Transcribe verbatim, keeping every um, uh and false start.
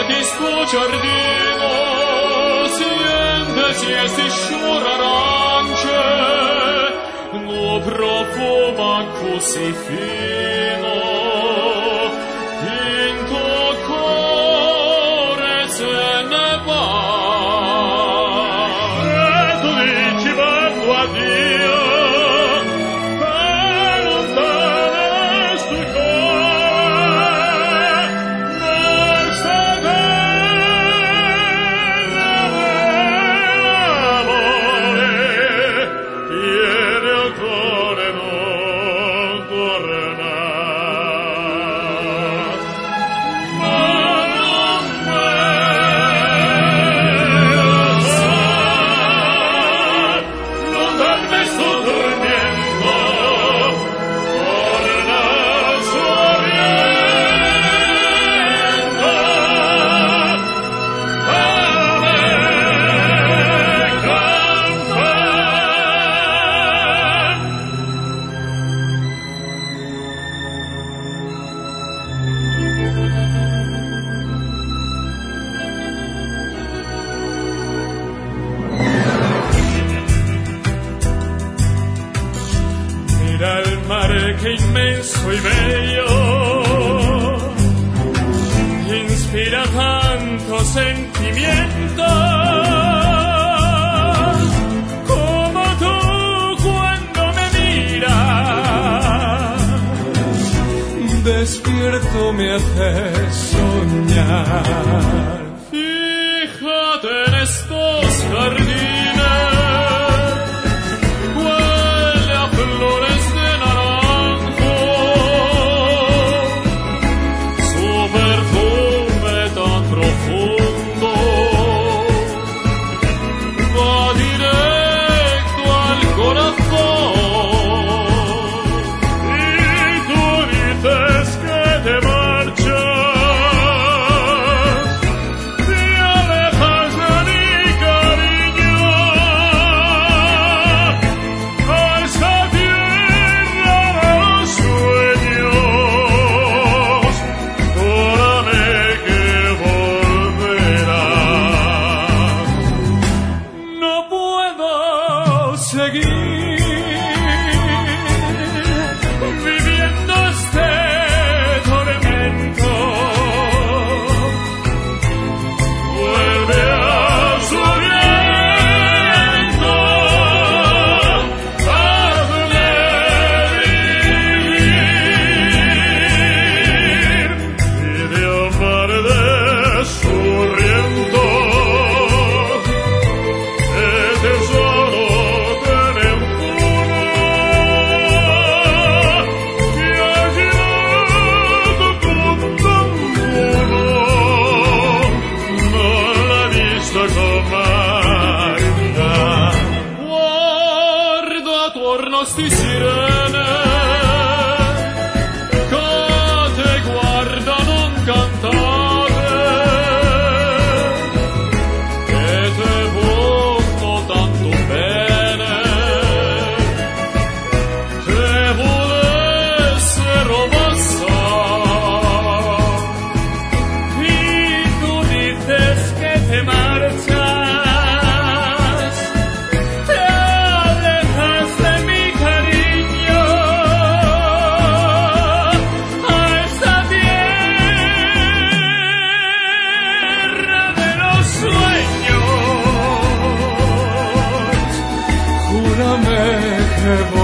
metis tu giardino, sientes esti sciur arance, no profuma così fino, in tuo cuore se ne va. E tu dici vado a Dio, che inmenso y bello, inspira tanto sentimiento, como tú cuando me miras, despierto me haces soñar. Fíjate en estos jardines, huele a flores de viviendo este tormento, vuelve a su viento, hazle vivir y de amar de su riento, el tesoro attorno sti sirene che te guardano incantate, che te vogliono tanto bene, te volessero passare, y tu dices che te marchas. Júrame que